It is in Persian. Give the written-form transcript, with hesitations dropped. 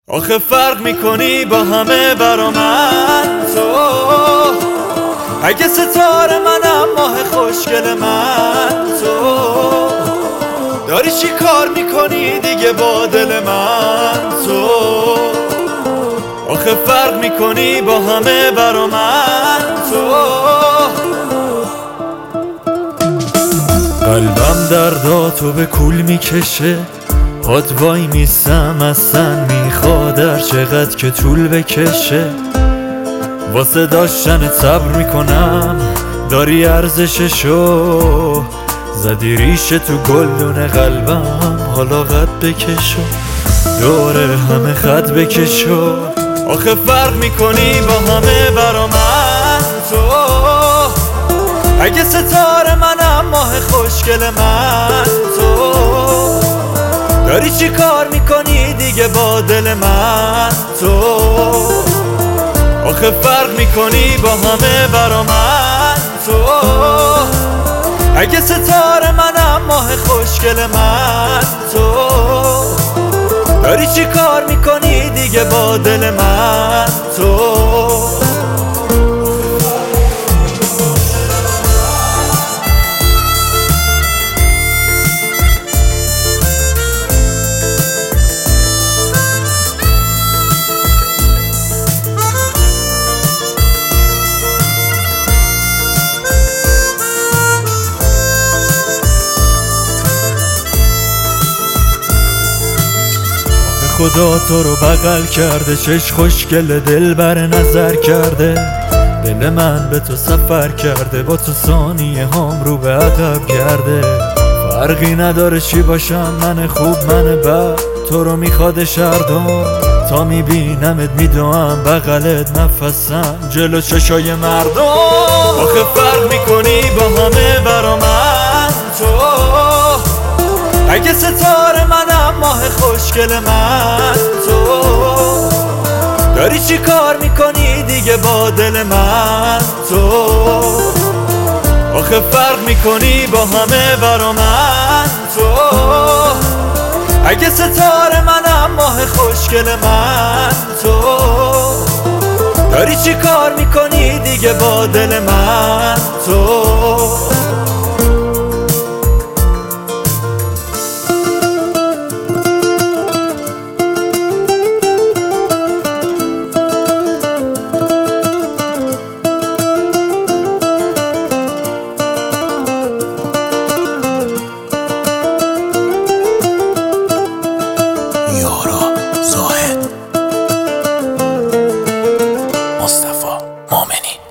آخه فرق میکنی با همه برا من تو. اگه ستاره منم ماه خوشگل من تو. داری چی کار میکنی دیگه با دل من تو. آخه فرق میکنی با همه برا من تو. قلبم درداتو به کول میکشه، پات وای میستم اصلا میخواد هر چقدر که طول بکشه. واسه داشتن صبر میکنم داری ارزششو. زدی ریشه تو گلدون قلبم حالا قد بکشو، دوره همه خط بکشو. آخه فرق میکنی با همه برا من تو. اگه ستاره منم ماه خوشگل من تو. داری چی کار میکنی دیگه با دل من تو. آخه فرق میکنی با همه برا من تو. اگه ستاره منم ماه خوشگل من تو. داری چی کار میکنی دیگه با دل من تو. خدا تو رو بغل کرده، چش خوشگل دل بر نظر کرده. دل من به تو سفر کرده، با تو ثانیه هم رو به عقب کرده. فرقی نداره چی باشم، من خوب من بد، تو رو میخواد شردم. تا میبینمت میدوام بغلت نفسم جلو چشای مردم. آخه فرق میکنی با همه برا من تو. اگه ستاره منم ماه خوشگل من تو. داری چی کار میکنی دیگه با دل من تو. آخه فرق میکنی با همه برا من تو. اگه ستاره منم ماه خوشگل من تو. داری چی کار میکنی دیگه با دل من تو. مصطفی مومنی.